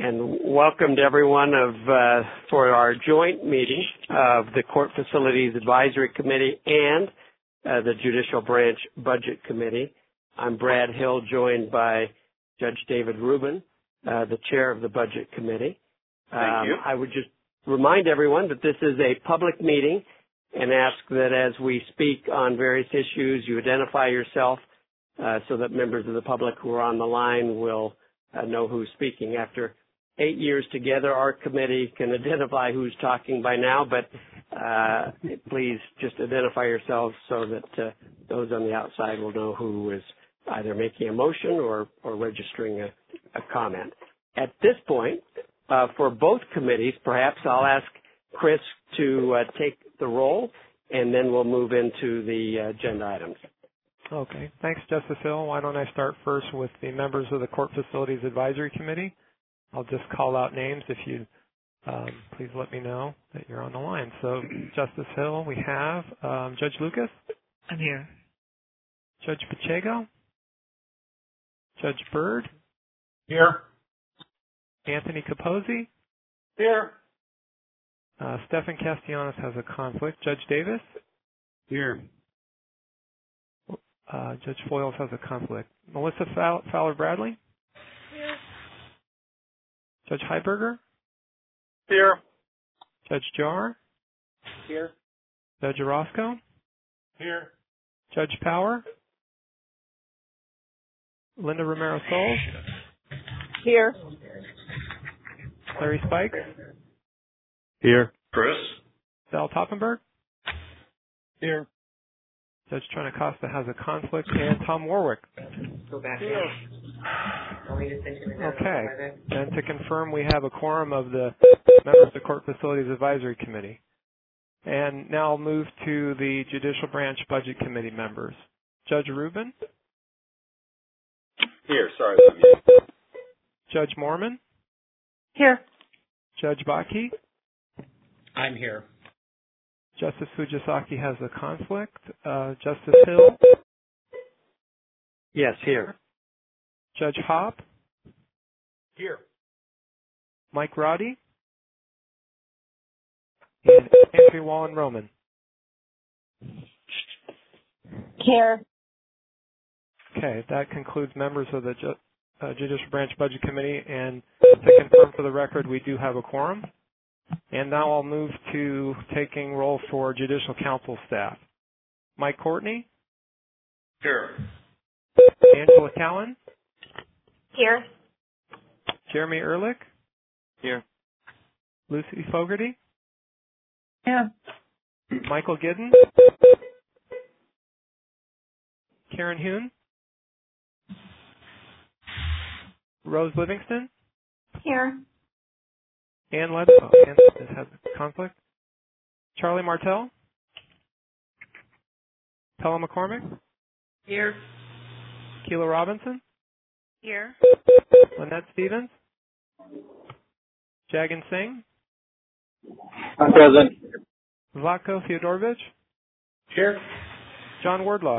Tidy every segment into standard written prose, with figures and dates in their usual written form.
and welcome to everyone for our joint meeting of the Court Facilities Advisory Committee and the Judicial Branch Budget Committee. I'm Brad Hill, joined by Judge David Rubin, the chair of the Budget Committee. Thank you. I would just remind everyone that this is a public meeting and ask that as we speak on various issues, you identify yourself so that members of the public who are on the line will know who's speaking. After 8 years together, our committee can identify who's talking by now, but please just identify yourselves so that those on the outside will know who is either making a motion or registering a comment. At this point, for both committees, perhaps I'll ask Chris to take the roll, and then we'll move into the agenda items. Okay. Thanks, Justice Hill. Why don't I start first with the members of the Court Facilities Advisory Committee. I'll just call out names if you please let me know that you're on the line. So, Justice Hill, we have Judge Lucas. I'm here. Judge Pacheco. Judge Byrd. Here. Anthony Capozzi. Here. Stephan Castellanos has a conflict. Judge Davis. Here. Judge Foyles has a conflict. Melissa Fowler-Bradley? Here. Judge Heiberger? Here. Judge Jar? Here. Judge Orozco? Here. Judge Power? Linda Romero-Soles? Here. Larry Spikes? Here. Chris? Sal Toppenberg? Here. Judge Trinacosta has a conflict, and Tom Warwick. Go back Here. Okay. And to confirm, we have a quorum of the members of the Court Facilities Advisory Committee. And now I'll move to the Judicial Branch Budget Committee members. Judge Rubin? Here. Sorry about me. Judge Mormon? Here. Judge Baki? I'm here. Justice Fujisaki has a conflict. Justice Hill? Yes, here. Judge Hopp? Here. Mike Roddy? And Andrew Wallen-Roman. Here. Okay, that concludes members of the Judicial Branch Budget Committee, and to confirm for the record, we do have a quorum. And now I'll move to taking roll for Judicial Council staff. Mike Courtney? Here. Angela Cowan? Here. Jeremy Ehrlich? Here. Lucy Fogarty? Yeah. Michael Gidden? Karen Hune? Rose Livingston? Here. Ann has a conflict. Charlie Martell? Pella McCormick? Here. Keela Robinson? Here. Lynette Stevens? Jagan Singh? I'm present. Zlatko Fyodorovich? Here. John Wardlaw?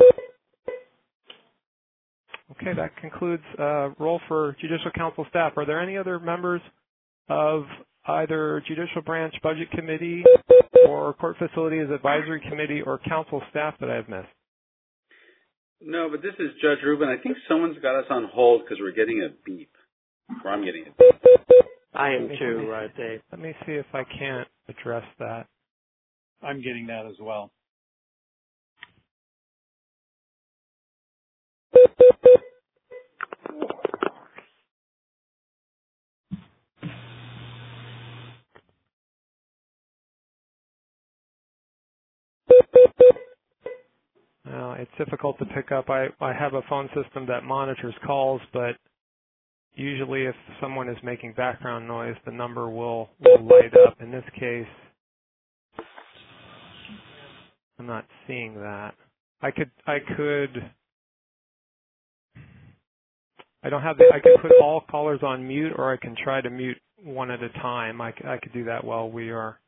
Okay, that concludes roll for Judicial Council staff. Are there any other members of either Judicial Branch Budget Committee or Court Facilities Advisory Committee or Council staff that I have missed? No, but this is Judge Rubin. I think someone's got us on hold because we're getting a beep. Or I'm getting a beep. I am too, Dave. Let me see if I can't address that. I'm getting that as well. It's difficult to pick up. I have a phone system that monitors calls, but usually if someone is making background noise, the number will light up. In this case, I'm not seeing that. I could I don't have I can put all callers on mute, or I can try to mute one at a time. I could do that while we are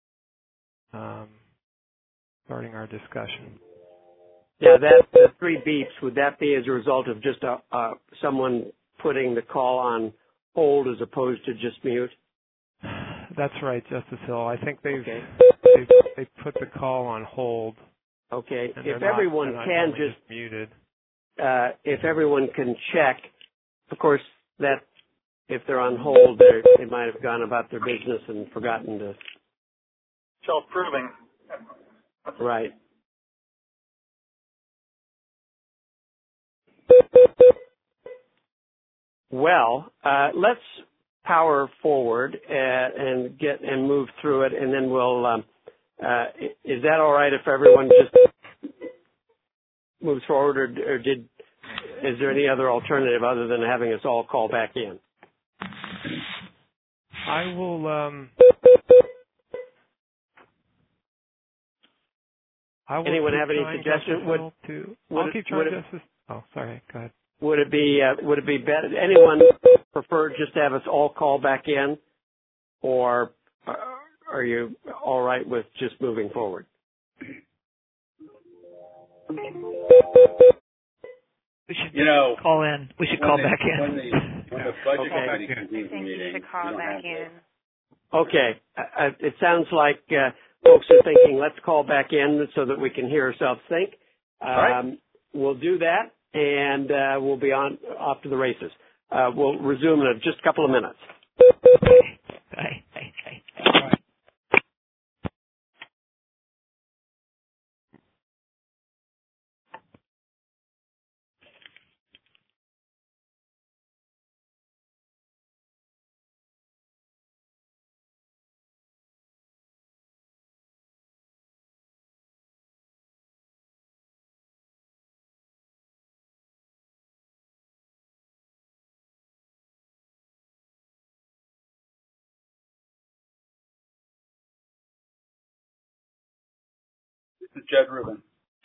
starting our discussion. Yeah, the three beeps, would that be as a result of just someone putting the call on hold as opposed to just mute? That's right, Justice Hill. I think they put the call on hold. Okay. And If they're everyone not can only just muted. if everyone can check, of course, that if they're on hold, they might have gone about their business and forgotten to. Self-proving. Right. Well, let's power forward and move through it, and then we'll. Is that all right if everyone just moves forward, or is there any other alternative other than having us all call back in? I will. Anyone have any suggestions? I'll keep trying, Justice. Oh, sorry. Go ahead. Would it be better? Anyone prefer just to have us all call back in, or are you all right with just moving forward? We should call in. We should call back in. When the budget committee convenes the I think meeting, you should call back in. Okay. It sounds like folks are thinking, let's call back in so that we can hear ourselves think. All right. We'll do that, and we'll be off to the races. We'll resume in just a couple of minutes. Bye. This is Judd Rubin.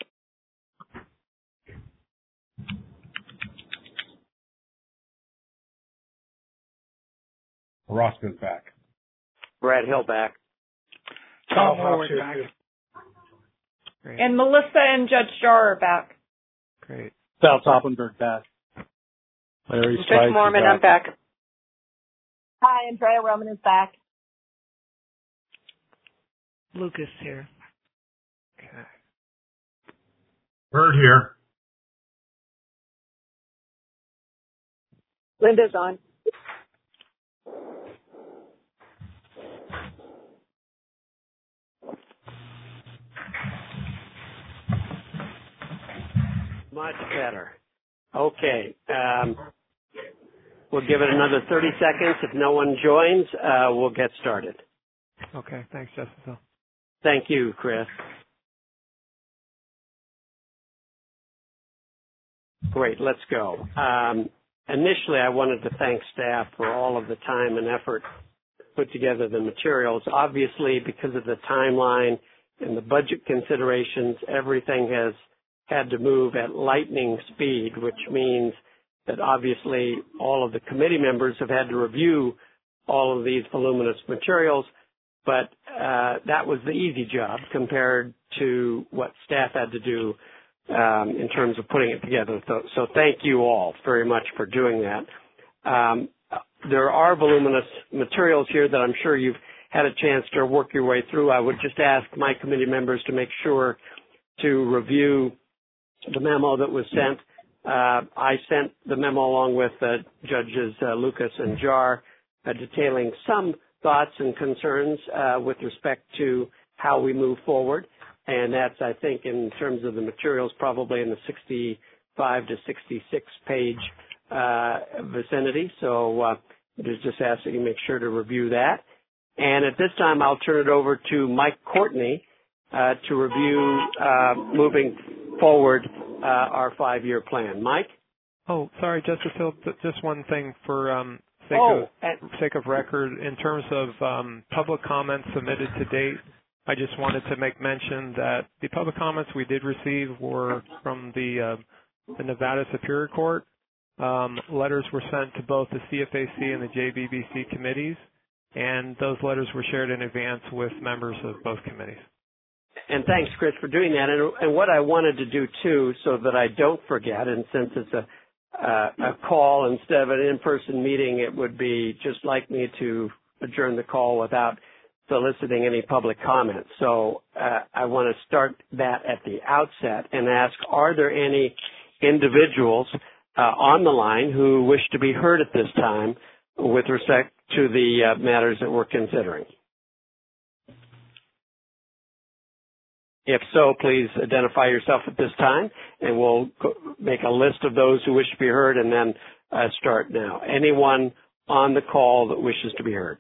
Roscoe's back. Brad Hill back. Tom Howard back. Great. And Melissa and Judge Jar are back. Great. Sal Toppenberg back. Larry Judge Spice Mormon, is back. I'm back. Hi, Andrea Roman is back. Lucas here. Okay. Bird here. Linda's on. Much better. Okay. We'll give it another 30 seconds. If no one joins, we'll get started. Okay. Thanks, Justice Hill. Thank you, Chris. Great. Let's go. Initially, I wanted to thank staff for all of the time and effort to put together the materials. Obviously, because of the timeline and the budget considerations, everything has had to move at lightning speed, which means that obviously all of the committee members have had to review all of these voluminous materials, but that was the easy job compared to what staff had to do in terms of putting it together. So thank you all very much for doing that. There are voluminous materials here that I'm sure you've had a chance to work your way through. I would just ask my committee members to make sure to review the memo that was sent. I sent the memo along with Judges Lucas and Jar, detailing some thoughts and concerns with respect to how we move forward. And that's, I think, in terms of the materials, probably in the 65 to 66 page vicinity. So just ask that you make sure to review that. And at this time, I'll turn it over to Mike Courtney to review moving forward our 5-year plan. Mike? Oh, sorry, Justice Hill. Just one thing for sake of record. In terms of public comments submitted to date, I just wanted to make mention that the public comments we did receive were from the Nevada Superior Court. Letters were sent to both the CFAC and the JBBC committees, and those letters were shared in advance with members of both committees. And thanks, Chris, for doing that. And what I wanted to do, too, so that I don't forget, and since it's a call instead of an in-person meeting, it would be just like me to adjourn the call without soliciting any public comment. So I want to start that at the outset and ask, are there any individuals on the line who wish to be heard at this time with respect to the matters that we're considering? If so, please identify yourself at this time, and we'll make a list of those who wish to be heard and then start now. Anyone on the call that wishes to be heard?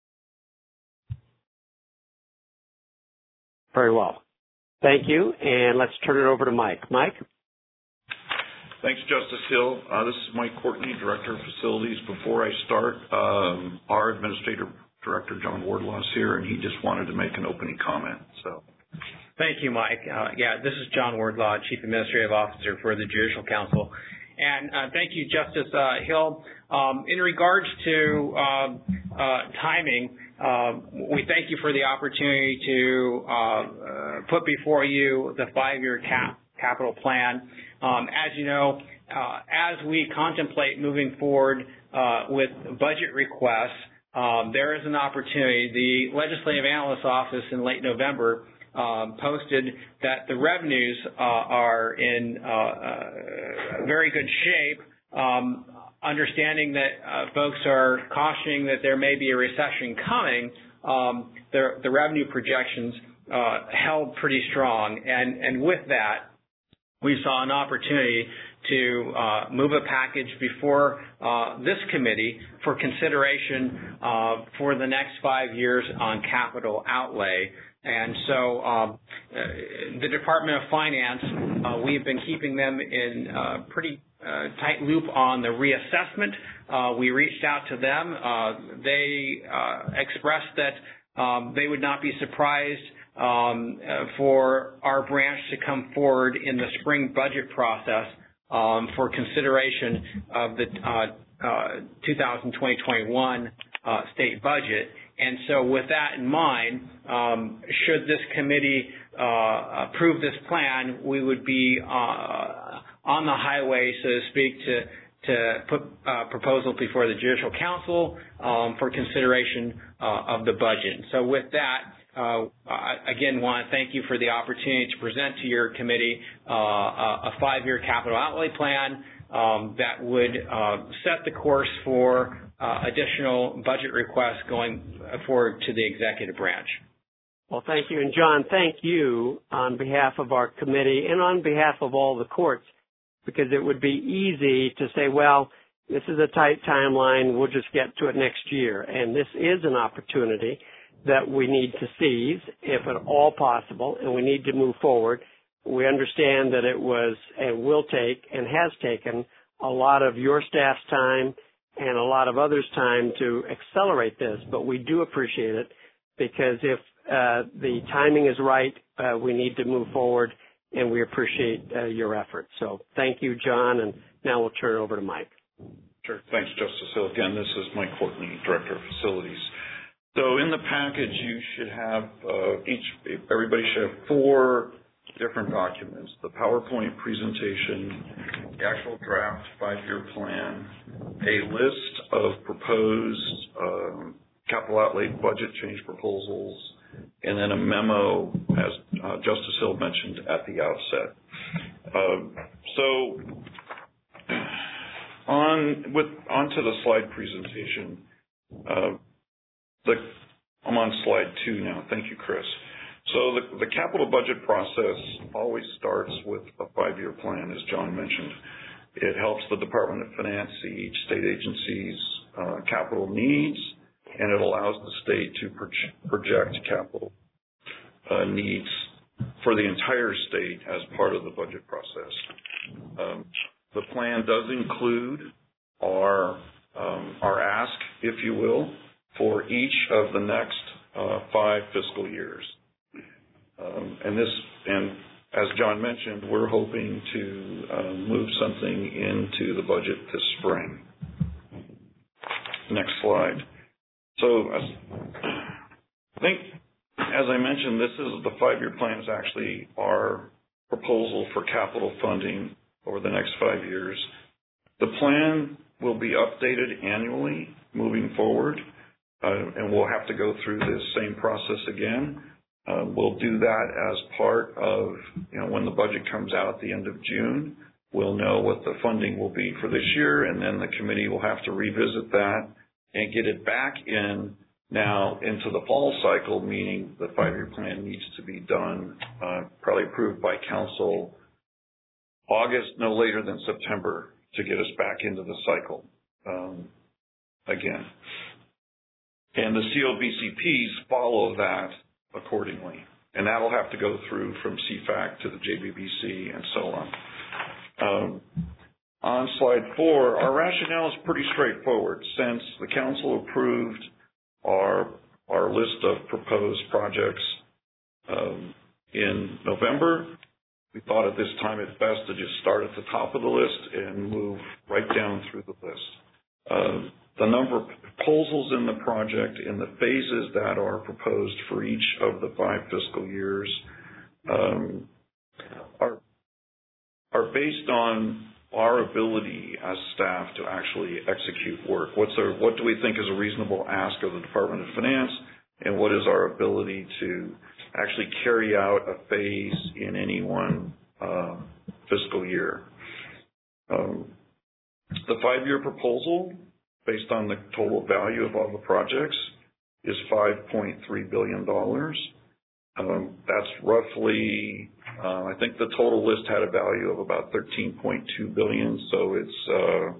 Very well. Thank you, and let's turn it over to Mike. Mike? Thanks, Justice Hill. This is Mike Courtney, Director of Facilities. Before I start, our Administrative Director, John Wardlaw, is here, and he just wanted to make an opening comment. So, thank you, Mike. This is John Wardlaw, Chief Administrative Officer for the Judicial Council. And thank you, Justice Hill. In regards to timing, we thank you for the opportunity to put before you the 5-year capital plan. As you know, as we contemplate moving forward with budget requests, there is an opportunity. The Legislative Analyst's Office in late November posted that the revenues are in very good shape, understanding that folks are cautioning that there may be a recession coming. The revenue projections held pretty strong, and with that, we saw an opportunity to move a package before this committee for consideration for the next 5 years on capital outlay. And so the Department of Finance, we've been keeping them in pretty tight loop on the reassessment. We reached out to them. They expressed that they would not be surprised for our branch to come forward in the spring budget process for consideration of the 2020-21 state budget. And so with that in mind, should this committee approve this plan, we would be on the highway, so to speak, to put proposal before the Judicial Council for consideration of the budget. So with that, I again want to thank you for the opportunity to present to your committee a 5-year capital outlay plan that would set the course for additional budget requests going forward to the executive branch. Well, thank you. And John, thank you on behalf of our committee and on behalf of all the courts, because it would be easy to say, well, this is a tight timeline, we'll just get to it next year. And this is an opportunity that we need to seize, if at all possible, and we need to move forward. We understand that it was and will take and has taken a lot of your staff's time and a lot of others' time to accelerate this, but we do appreciate it, because if the timing is right, we need to move forward, and we appreciate your efforts. So thank you, John, and now we'll turn it over to Mike. Sure. Thanks, Justice Hill. Again, this is Mike Courtney, Director of Facilities. So in the package, you should have everybody should have 4 different documents: the PowerPoint presentation, the actual draft 5-year plan, a list of proposed capital outlay budget change proposals, and then a memo, as Justice Hill mentioned at the outset. So on to the slide presentation. I'm on slide 2 now. Thank you, Chris. So the capital budget process always starts with a 5-year plan, as John mentioned. It helps the Department of Finance see each state agency's capital needs, and it allows the state to project capital needs for the entire state as part of the budget process. The plan does include our ask, if you will, for each of the next 5 fiscal years. And as John mentioned, we're hoping to move something into the budget this spring. Next slide. So I think, as I mentioned, the 5-year plan is actually our proposal for capital funding over the next 5 years. The plan will be updated annually moving forward, and we'll have to go through this same process again. We'll do that as part of, when the budget comes out at the end of June. We'll know what the funding will be for this year, and then the committee will have to revisit that and get it back in now into the fall cycle, meaning the 5-year plan needs to be done, probably approved by council August, no later than September, to get us back into the cycle again. And the COBCPs follow that accordingly. And that'll have to go through from CFAC to the JBBC and so on. On slide 4, our rationale is pretty straightforward. Since the council approved our list of proposed projects in November, we thought at this time it's best to just start at the top of the list and move right down through the list. The number of proposals in the project in the phases that are proposed for each of the 5 fiscal years are based on our ability as staff to actually execute work. What do we think is a reasonable ask of the Department of Finance, and what is our ability to actually carry out a phase in any one fiscal year? The 5-year proposal, based on the total value of all the projects, is $5.3 billion. That's roughly, I think the total list had a value of about $13.2 billion, so it's,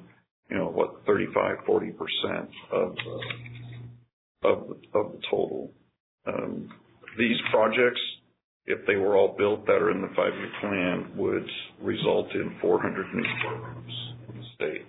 35-40% of the total. These projects, if they were all built that are in the 5-year plan, would result in 400 new courtrooms in the state.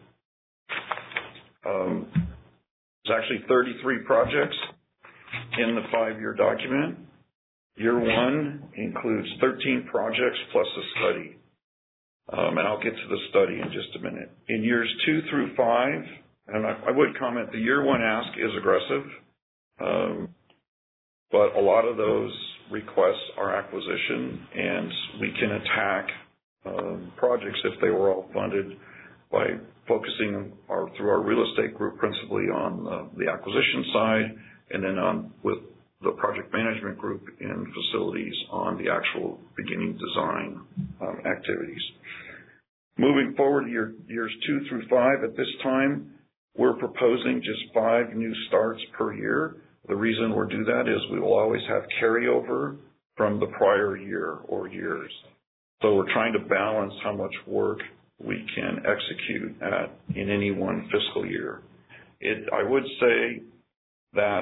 There's actually 33 projects in the 5-year document. Year 1 includes 13 projects plus a study. And I'll get to the study in just a minute. In years 2 through 5, and I would comment the year 1 ask is aggressive, but a lot of those requests are acquisition, and we can attack projects if they were all funded by focusing through our real estate group principally on the acquisition side, and then with the project management group in facilities on the actual beginning design activities. Moving forward, years 2 through 5, at this time, we're proposing just 5 new starts per year. The reason we'll do that is we will always have carryover from the prior year or years. So we're trying to balance how much work we can execute in any one fiscal year. I would say that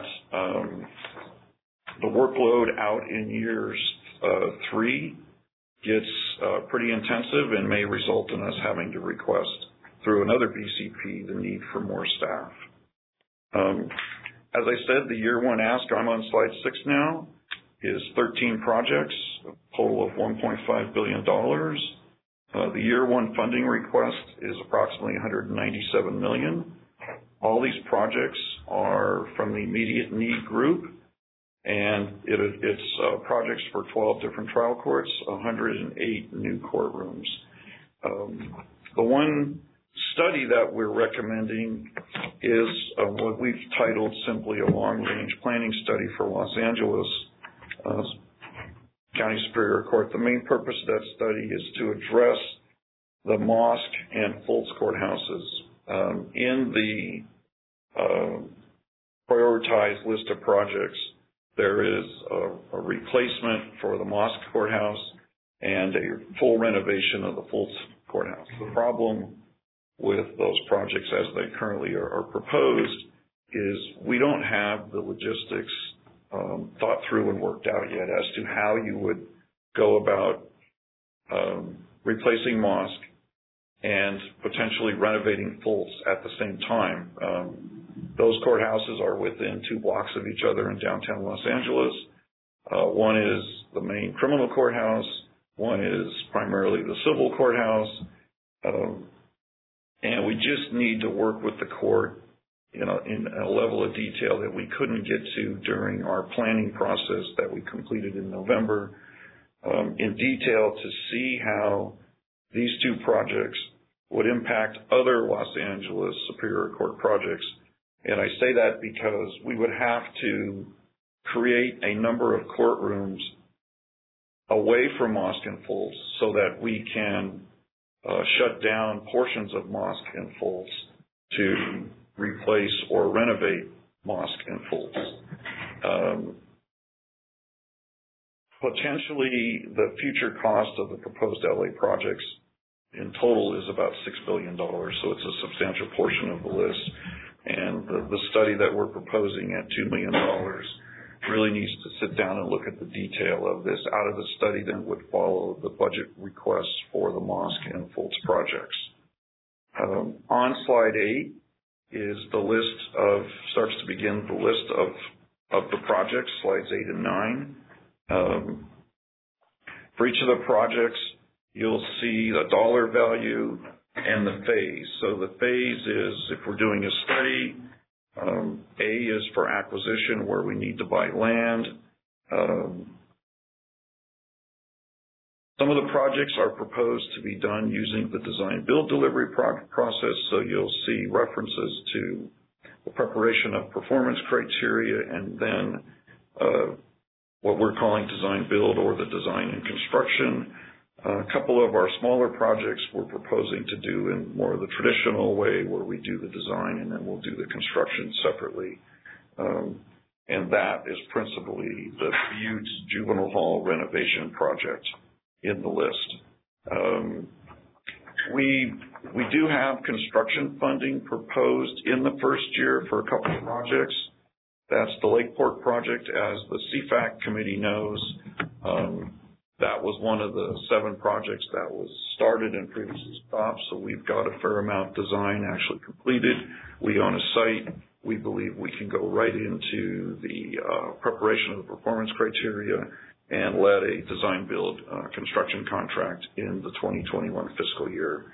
the workload out in years 3 gets pretty intensive and may result in us having to request through another BCP the need for more staff. As I said, the year 1 ask, I'm on slide 6 now, is 13 projects, a total of $1.5 billion. The year 1 funding request is approximately $197 million. All these projects are from the immediate need group, and it's projects for 12 different trial courts, 108 new courtrooms. The one study that we're recommending is what we've titled simply a long-range planning study for Los Angeles County Superior Court. The main purpose of that study is to address the Mosque and Fultz courthouses. In the prioritized list of projects, there is a replacement for the Mosque courthouse and a full renovation of the Fultz courthouse. The problem with those projects as they currently are proposed is we don't have the logistics thought through and worked out yet as to how you would go about replacing Mosque and potentially renovating Fultz at the same time. Those courthouses are within 2 blocks of each other in downtown Los Angeles. One is the main criminal courthouse. One is primarily the civil courthouse. And we just need to work with the court in a level of detail that we couldn't get to during our planning process that we completed in November in detail to see how these 2 projects would impact other Los Angeles Superior Court projects. And I say that because we would have to create a number of courtrooms away from Mosque and Fultz so that we can shut down portions of Mosque and Fultz to replace or renovate Mosque and Fultz. Potentially, the future cost of the proposed LA projects in total is about $6 billion, so it's a substantial portion of the list. And the study that we're proposing at $2 million really needs to sit down and look at the detail of this. Out of the study then would follow the budget requests for the Mosque and Fultz projects. On slide 8 is the list of, starts to begin the list of the projects, slides 8 and 9. For each of the projects, you'll see the dollar value and the phase. So the phase is, if we're doing a study, A is for acquisition, where we need to buy land. Some of the projects are proposed to be done using the design build delivery process, so you'll see references to the preparation of performance criteria and then what we're calling design build or the design and construction. A couple of our smaller projects we're proposing to do in more of the traditional way, where we do the design and then we'll do the construction separately. And that is principally the Buttes Juvenile Hall renovation project in the list. We do have construction funding proposed in the first year for a couple of projects. That's the Lakeport project, as the CFAC committee knows. That was one of the 7 projects that was started and previously stopped, so we've got a fair amount of design actually completed. We own a site. We believe we can go right into the preparation of the performance criteria and let a design build construction contract in the 2021 fiscal year.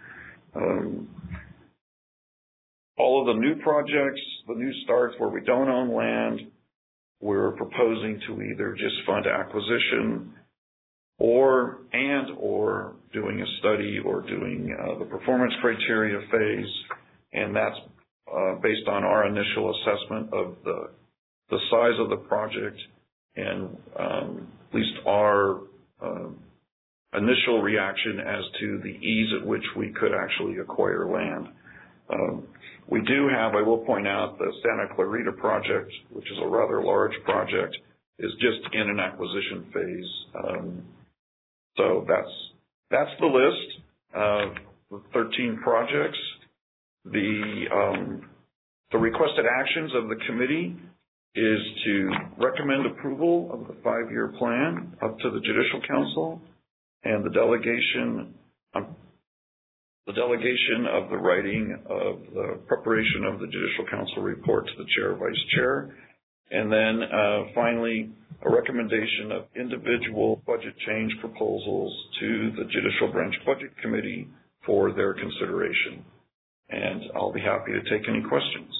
All of the new projects, the new starts where we don't own land, we're proposing to either just fund acquisition or doing a study or doing the performance criteria phase, and that's based on our initial assessment of the size of the project and at least our initial reaction as to the ease at which we could actually acquire land. We do have, I will point out, the Santa Clarita project, which is a rather large project, is just in an acquisition phase. So that's the list of the 13 projects. The requested actions of the committee is to recommend approval of the 5-year plan up to the Judicial Council and the delegation of the writing of the preparation of the Judicial Council report to the Chair, Vice Chair, and then finally a recommendation of individual budget change proposals to the Judicial Branch Budget Committee for their consideration. And I'll be happy to take any questions.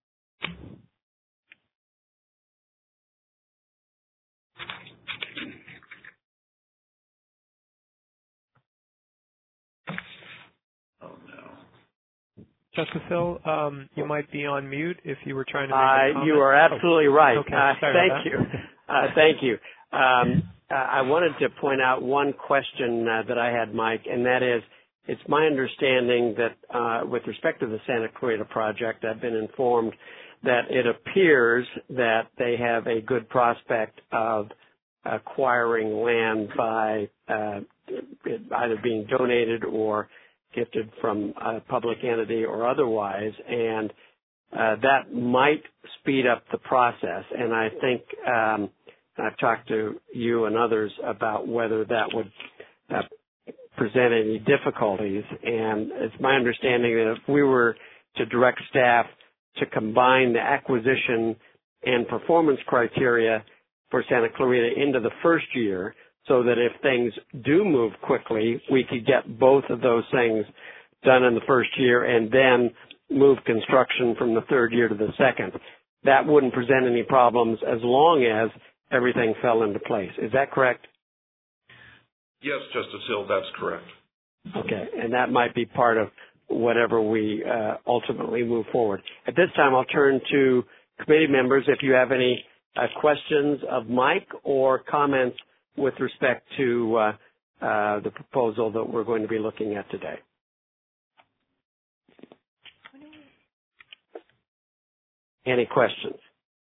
Justice Hill, you might be on mute if you were trying to make a comment. You are absolutely right. Okay, thank you. Thank you. I wanted to point out one question that I had, Mike, and that is, it's my understanding that with respect to the Santa Clarita project, I've been informed that it appears that they have a good prospect of acquiring land by either being donated or gifted from a public entity or otherwise, and that might speed up the process. And I think I've talked to you and others about whether that would present any difficulties. And it's my understanding that if we were to direct staff to combine the acquisition and performance criteria for Santa Clarita into the first year, so that if things do move quickly, we could get both of those things done in the first year and then move construction from the third year to the second. That wouldn't present any problems as long as everything fell into place. Is that correct? Yes, Justice Hill, that's correct. Okay, and that might be part of whatever we ultimately move forward. At this time, I'll turn to committee members if you have any questions of Mike or comments with respect to the proposal that we're going to be looking at today. Any questions?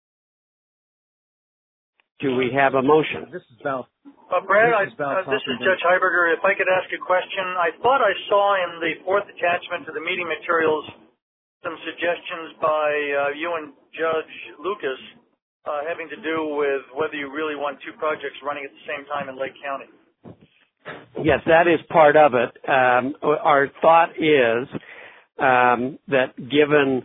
Do we have a motion? This is Val. Brad, this is Judge Heiberger. If I could ask a question, I thought I saw in the fourth attachment to the meeting materials some suggestions by you and Judge Lucas having to do with whether you really want two projects running at the same time in Lake County. Yes, that is part of it. Our thought is that given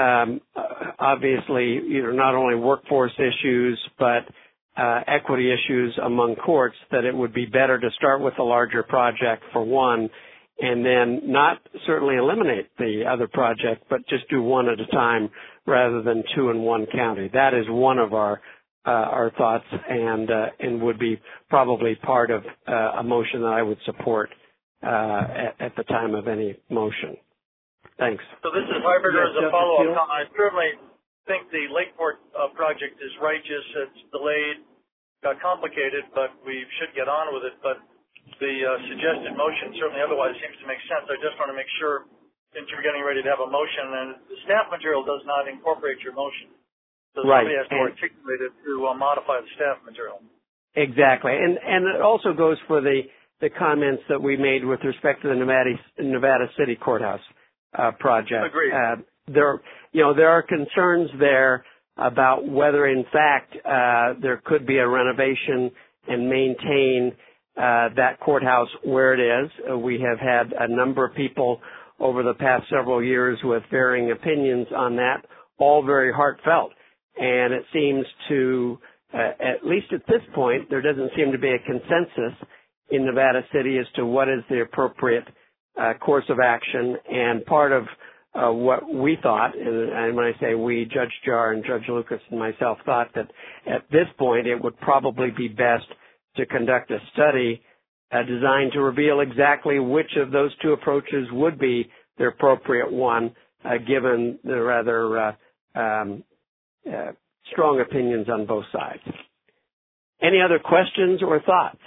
obviously not only workforce issues but equity issues among courts, that it would be better to start with a larger project for one and then not certainly eliminate the other project, but just do one at a time rather than two in one county. That is one of our thoughts and would be probably part of a motion that I would support at the time of any motion. Thanks. So this is Heiberger as a follow-up comment. I certainly think the Lakeport project is righteous. It's delayed, got complicated, but we should get on with it. But the suggested motion certainly otherwise seems to make sense. I just want to make sure, since you're getting ready to have a motion, and the staff material does not incorporate your motion. So somebody has to articulate it to modify the staff material. Exactly. And it also goes for the comments that we made with respect to the Nevada City Courthouse project. Agreed. There are concerns there about whether, in fact, there could be a renovation and maintain that courthouse where it is. We have had a number of people over the past several years with varying opinions on that, all very heartfelt. And it seems to, at least at this point, there doesn't seem to be a consensus in Nevada City as to what is the appropriate course of action. And part of what we thought, and when I say we, Judge Jarr and Judge Lucas and myself thought that at this point it would probably be best to conduct a study designed to reveal exactly which of those two approaches would be the appropriate one, given the rather strong opinions on both sides. Any other questions or thoughts?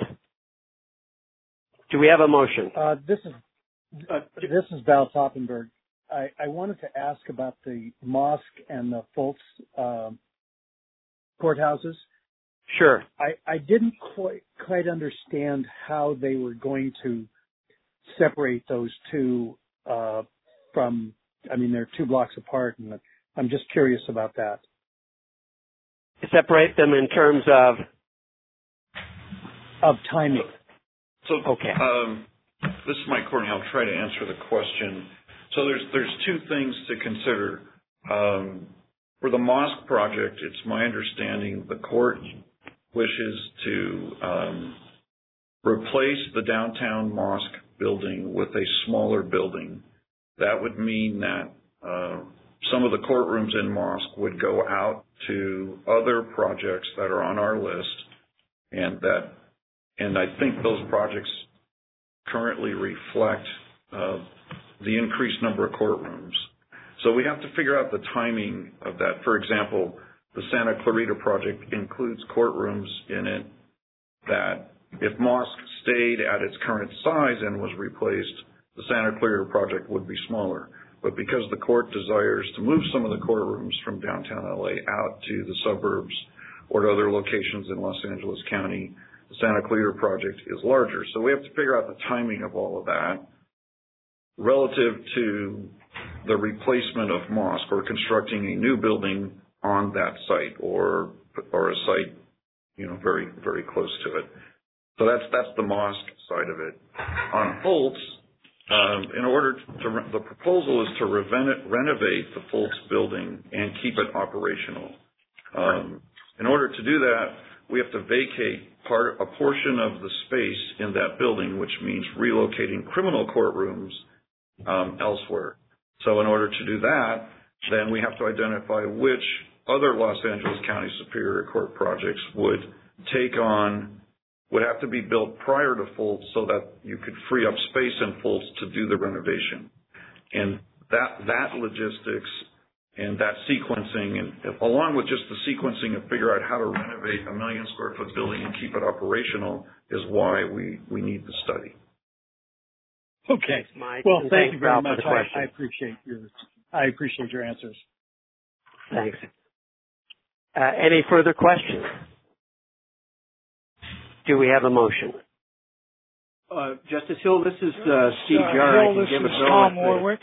Do we have a motion? This is Val Toppenberg. I wanted to ask about the mosque and the Fultz courthouses. Sure. I didn't quite understand how they were going to separate those two from, they're 2 blocks apart, and I'm just curious about that. Separate them in terms of timing. So, okay. This is Mike Courtney. I'll try to answer the question. So there's two things to consider. For the mosque project, it's my understanding the court wishes to replace the downtown mosque building with a smaller building. That would mean that some of the courtrooms in mosque would go out to other projects that are on our list, and I think those projects currently reflect the increased number of courtrooms. So we have to figure out the timing of that. For example, the Santa Clarita project includes courtrooms in it that if mosque stayed at its current size and was replaced, the Santa Clarita project would be smaller. But because the court desires to move some of the courtrooms from downtown LA out to the suburbs or to other locations in Los Angeles County, the Santa Clarita project is larger. So we have to figure out the timing of all of that relative to the replacement of mosque or constructing a new building on that site or a site, very, very close to it. So that's the mosque side of it. On Fultz, the proposal is to renovate the Fultz building and keep it operational. In order to do that, we have to vacate a portion of the space in that building, which means relocating criminal courtrooms elsewhere. So in order to do that, then we have to identify which other Los Angeles County Superior Court projects would have to be built prior to Fultz so that you could free up space in Fultz to do the renovation. And that logistics and that sequencing, and along with just the sequencing of figure out how to renovate a 1 million square foot building and keep it operational, is why we need the study. Okay. Thanks, Mike. Well, and thank you very Ralph much. for the question. I appreciate your answers. Thanks. Any further questions? Do we have a motion? Justice Hill, this is Steve Jarr. Hill, this is Tom Warwick.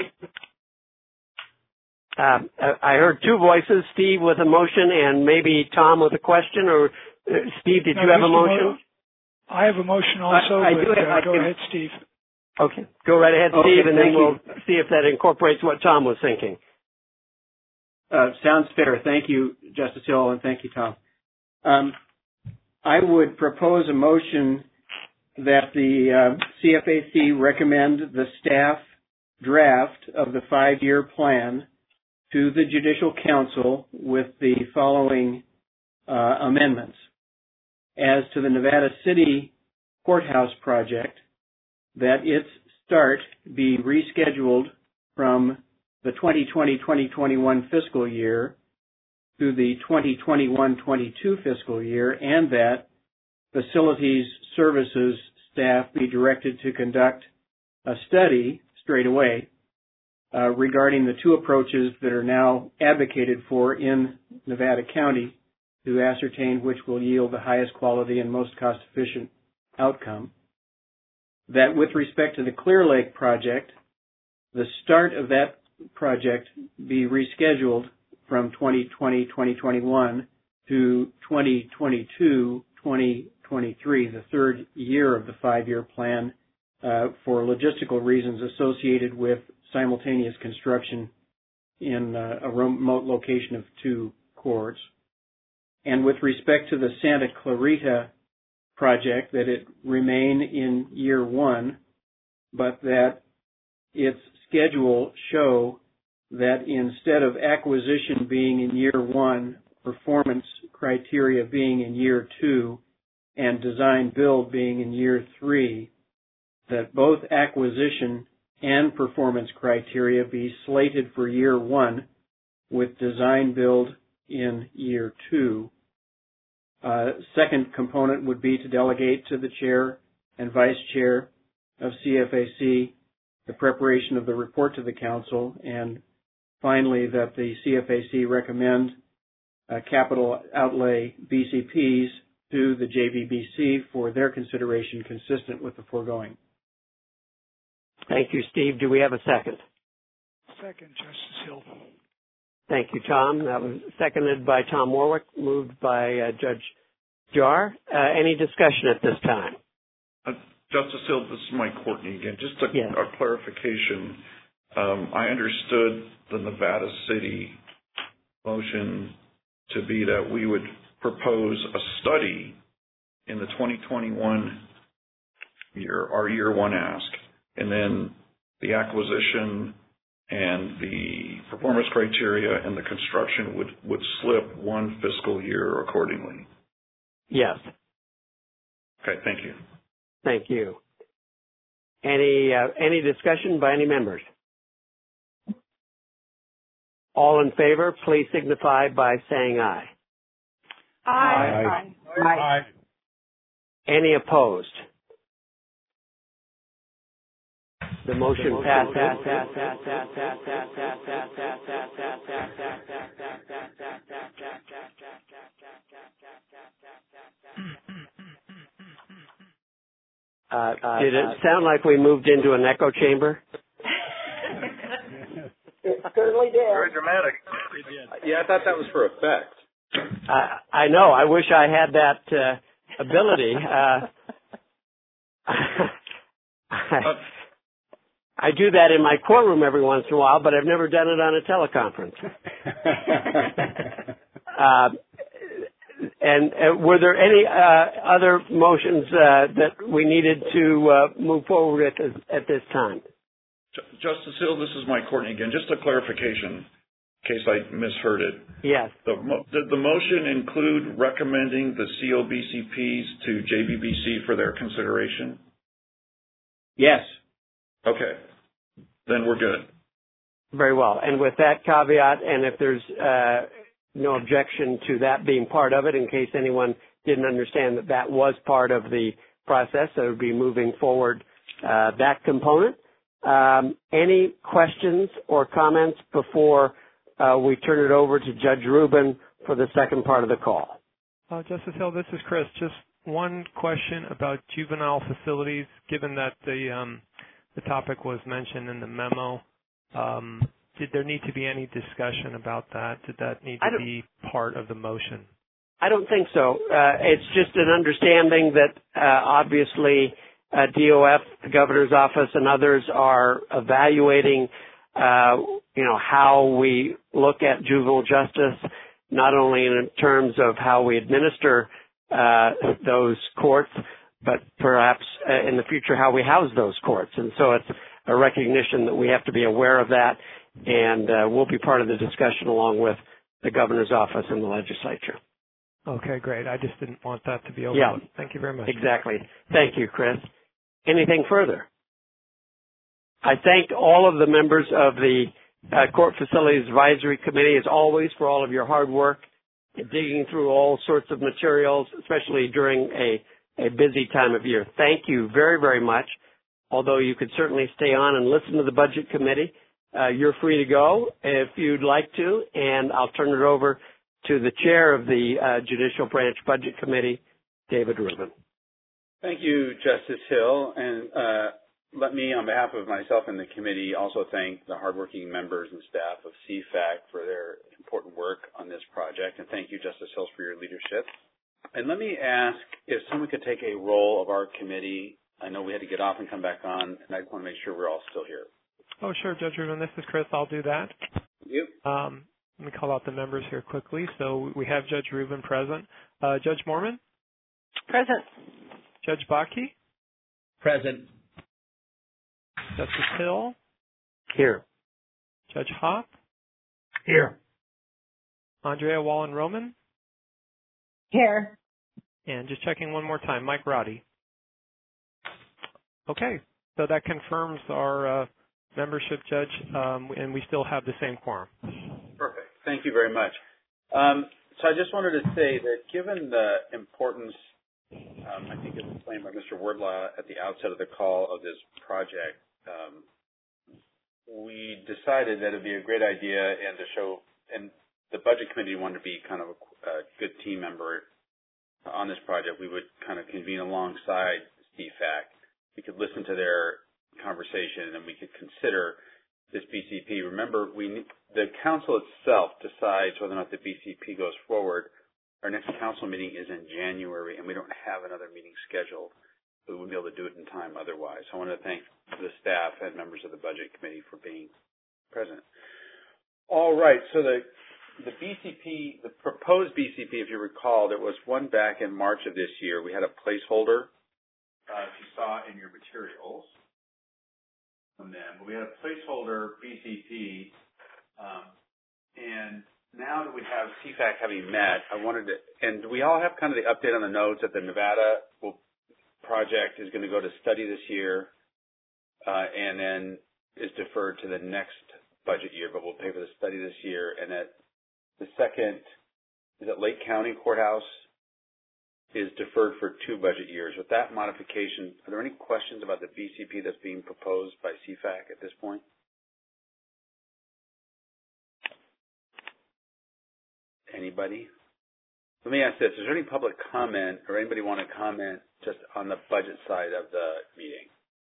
I heard two voices, Steve with a motion and maybe Tom with a question, or Steve, did you have a motion? I have a motion also, go ahead, Steve. Okay, go right ahead, Steve, and then we'll you. see if that incorporates what Tom was thinking. Sounds fair. Thank you, Justice Hill, and thank you, Tom. I would propose a motion that the CFAC recommend the staff draft of the 5-year plan to the Judicial Council with the following amendments. As to the Nevada City Courthouse project, that its start be rescheduled from the 2020-2021 fiscal year to the 2021-22 fiscal year, and that facilities services staff be directed to conduct a study straight away regarding the two approaches that are now advocated for in Nevada County to ascertain which will yield the highest quality and most cost-efficient outcome. That with respect to the Clear Lake project, the start of that project be rescheduled from 2020-2021 to 2022-2023, the third year of the 5-year plan, for logistical reasons associated with simultaneous construction in a remote location of 2 courts. And with respect to the Santa Clarita project, that it remain in year 1, but that its schedule show that instead of acquisition being in year 1, performance criteria being in year 2, and design build being in year 3, that both acquisition and performance criteria be slated for year 1 with design build in year 2. Second component would be to delegate to the chair and vice chair of CFAC the preparation of the report to the council, and finally that the CFAC recommend capital outlay BCPs to the JVBC for their consideration consistent with the foregoing. Thank you, Steve. Do we have a second? Second, Justice Hill. Thank you, Tom. That was seconded by Tom Warwick, moved by Judge Jarr. Any discussion at this time? Justice Hill, this is Mike Courtney again. Just a clarification. I understood the Nevada City motion to be that we would propose a study in the 2021 year, our year 1 ask, and then the acquisition and the performance criteria and the construction would slip 1 fiscal year accordingly. Yes. Okay, thank you. Thank you. Any discussion by any members? All in favor, please signify by saying aye. Aye. Aye. Aye. Any opposed? The motion passes. Did it sound like we moved into an echo chamber? It certainly did. Very dramatic. Yeah, I thought that was for effect. I know. I wish I had that ability. I do that in my courtroom every once in a while, but I've never done it on a teleconference. And were there any other motions that we needed to move forward at this time? Justice Hill, this is Mike Courtney again. Just a clarification, in case I misheard it. Yes. Did the motion include recommending the COBCPs to JVBC for their consideration? Yes. Okay. Then we're good. Very well. And with that caveat, and if there's no objection to that being part of it, in case anyone didn't understand that that was part of the process, that would be moving forward that component. Any questions or comments before we turn it over to Judge Rubin for the second part of the call? Justice Hill, this is Chris. Just one question about juvenile facilities, given that the topic was mentioned in the memo. Did there need to be any discussion about that? Did that need to be part of the motion? I don't think so. It's just an understanding that obviously DOF, the governor's office, and others are evaluating, how we look at juvenile justice, not only in terms of how we administer those courts, but perhaps in the future how we house those courts. And so it's a recognition that we have to be aware of that, and we'll be part of the discussion along with the governor's office and the legislature. Okay, great. I just didn't want that to be overlooked. Yeah. Thank you very much. Exactly. Thank you, Chris. Anything further? I thank all of the members of the Court Facilities Advisory Committee, as always, for all of your hard work in digging through all sorts of materials, especially during a busy time of year. Thank you very, very much. Although you could certainly stay on and listen to the Budget Committee, you're free to go if you'd like to, and I'll turn it over to the chair of the Judicial Branch Budget Committee, David Rubin. Thank you, Justice Hill, and let me, on behalf of myself and the committee, also thank the hardworking members and staff of CFAC for their important work on this project, and thank you, Justice Hill, for your leadership. And let me ask if someone could take a roll of our committee. I know we had to get off and come back on, and I just want to make sure we're all still here. Oh, sure, Judge Rubin. This is Chris. I'll do that. Thank you. Let me call out the members here quickly. So we have Judge Rubin present. Judge Mormon? Present. Judge Bakke? Present. Justice Hill? Here. Judge Hopp? Here. Andrea Wallen-Roman? Here. And just checking one more time, Mike Roddy. Okay, so that confirms our membership, Judge, and we still have the same quorum. Perfect. Thank you very much. So I just wanted to say that given the importance, I think it was explained by Mr. Wardlaw at the outset of the call of this project, we decided that it would be a great idea and the Budget Committee wanted to be kind of a good team member on this project. We would kind of convene alongside CFAC. We could listen to their conversation and we could consider this BCP. Remember, the council itself decides whether or not the BCP goes forward. Our next council meeting is in January, and we don't have another meeting scheduled. We wouldn't be able to do it in time otherwise. So I want to thank the staff and members of the Budget Committee for being present. All right, so the BCP, the proposed BCP, if you recall, there was one back in March of this year. We had a placeholder, as you saw in your materials from them. We had a placeholder BCP, and now that we have CFAC having met, I wanted to, and we all have kind of the update on the notes that the Nevada project is going to go to study this year, and then is deferred to the next budget year, but we'll pay for the study this year. And that the second, is it Lake County Courthouse, is deferred for 2 budget years. With that modification, are there any questions about the BCP that's being proposed by CFAC at this point? Anybody? Let me ask this. Is there any public comment or anybody want to comment just on the budget side of the meeting?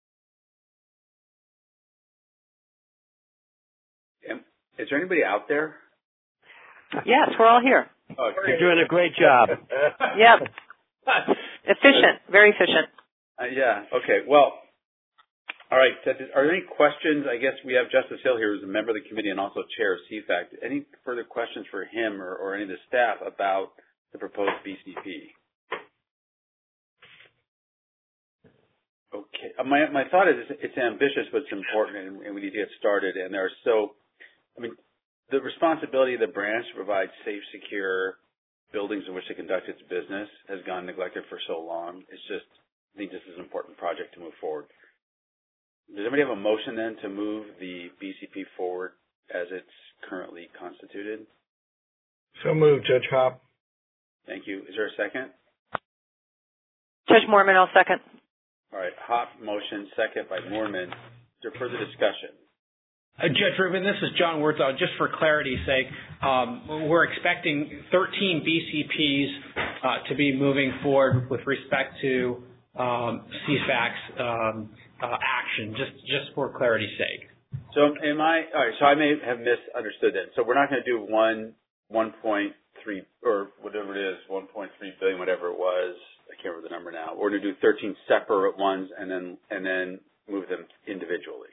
Is there anybody out there? Yes, we're all here. Oh, you're doing a great job. Yep. Efficient. Very efficient. Yeah. Okay. Well, all right. Are there any questions? I guess we have Justice Hill here, who's a member of the committee and also chair of CFAC. Any further questions for him or any of the staff about the proposed BCP? Okay. My thought is it's ambitious, but it's important, and we need to get started. And the responsibility of the branch to provide safe, secure buildings in which to conduct its business has gone neglected for so long. I think this is an important project to move forward. Does anybody have a motion then to move the BCP forward as it's currently constituted? So moved, Judge Hopp. Thank you. Is there a second? Judge Moorman, I'll second. All right. Hopp motion, second by Moorman. Is there further discussion? Judge Rubin, this is John Wurtzel. Just for clarity's sake, we're expecting 13 BCPs to be moving forward with respect to CFAC's action, just for clarity's sake. So all right, so I may have misunderstood that. So we're not going to do 1.3 or whatever it is, 1.3 billion, whatever it was. I can't remember the number now. We're going to do 13 separate ones and then move them individually.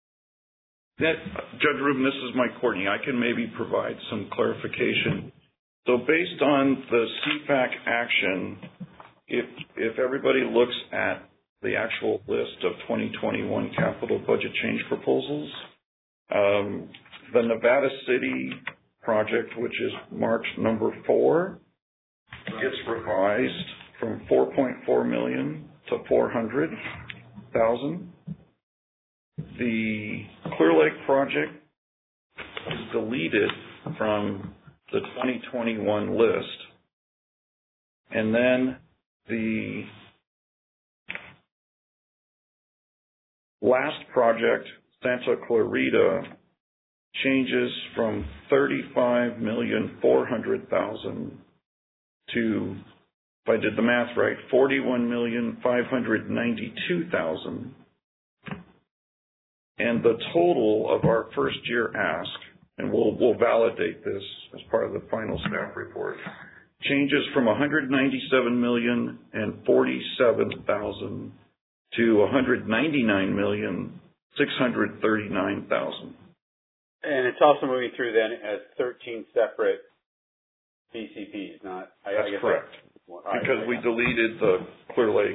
Judge Rubin, this is Mike Courtney. I can maybe provide some clarification. So based on the CFAC action, if everybody looks at the actual list of 2021 capital budget change proposals, the Nevada City project, which is marked number 4, gets revised from $4.4 million to $400,000. The Clear Lake project is deleted from the 2021 list. And then the last project, Santa Clarita, changes from $35,400,000 to, if I did the math right, $41,592,000. And the total of our first year ask, and we'll validate this as part of the final staff report, changes from $197,047,000 to $199,639,000. And it's also moving through then as 13 separate BCPs, not... That's correct. Because we deleted the Clear Lake.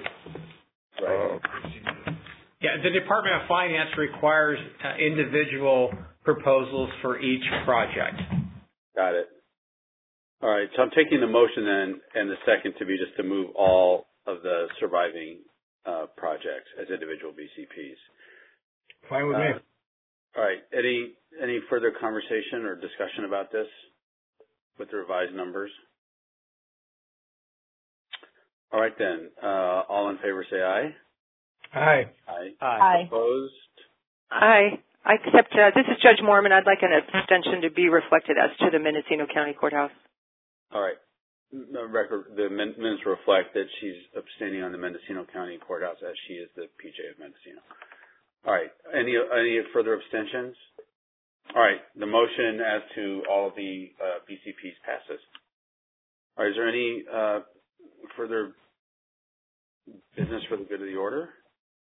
Yeah, the Department of Finance requires individual proposals for each project. Got it. All right, so I'm taking the motion then and the second to be just to move all of the surviving projects as individual BCPs. Fine with me. All right, any further conversation or discussion about this with the revised numbers? All right then, all in favor say aye. Aye. Aye. Aye. Opposed? Aye. I accept, this is Judge Moorman. I'd like an abstention to be reflected as to the Mendocino County Courthouse. All right. The minutes reflect that she's abstaining on the Mendocino County Courthouse as she is the PJ of Mendocino. All right. Any further abstentions? All right. The motion as to all of the BCPs passes. All right. Is there any further business for the good of the order?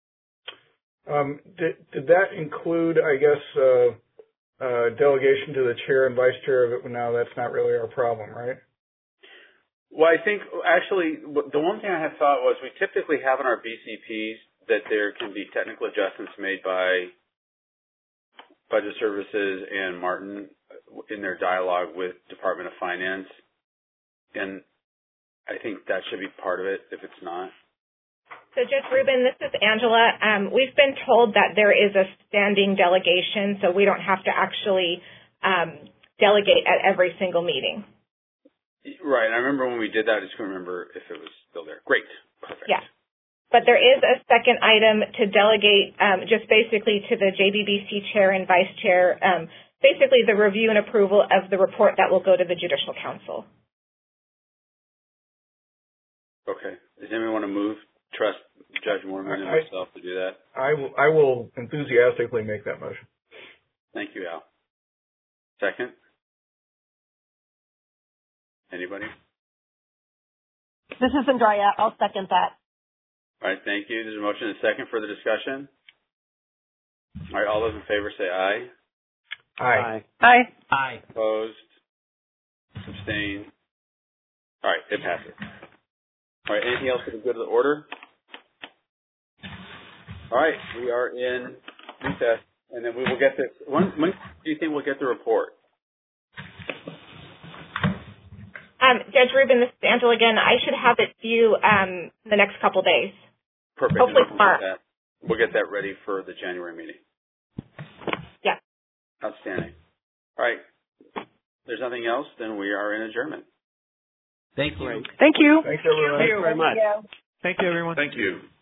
Did that include, I guess, delegation to the chair and vice chair of it? Now that's not really our problem, right? Well, I think actually the one thing I had thought was we typically have in our BCPs that there can be technical adjustments made by Budget Services and Martin in their dialogue with Department of Finance. And I think that should be part of it if it's not. So Judge Rubin, this is Angela. We've been told that there is a standing delegation, so we don't have to actually delegate at every single meeting. Right. I remember when we did that. I just couldn't remember if it was still there. Great. Perfect. Yeah. But there is a second item to delegate just basically to the JBBC chair and vice chair, basically the review and approval of the report that will go to the Judicial Council. Okay. Does anyone want to trust Judge Moorman and myself to do that? I will enthusiastically make that motion. Thank you, Al. Second? Anybody? This is Andrea. I'll second that. All right, thank you. There's a motion and a second. Further discussion? All right, all those in favor say aye. Aye. Aye. Aye. Opposed? Abstained? All right, it passes. All right, anything else for the good of the order? All right, we are in recess, and then we will get this. When do you think we'll get the report? Judge Rubin, this is Angela again. I should have it to you the next couple days. Perfect. Hopefully tomorrow. We'll get that ready for the January meeting. Yeah. Outstanding. All right. If there's nothing else, then we are in adjournment. Thank you. Thank you. Thanks, everyone. Thank you very much. Thank you, everyone. Thank you.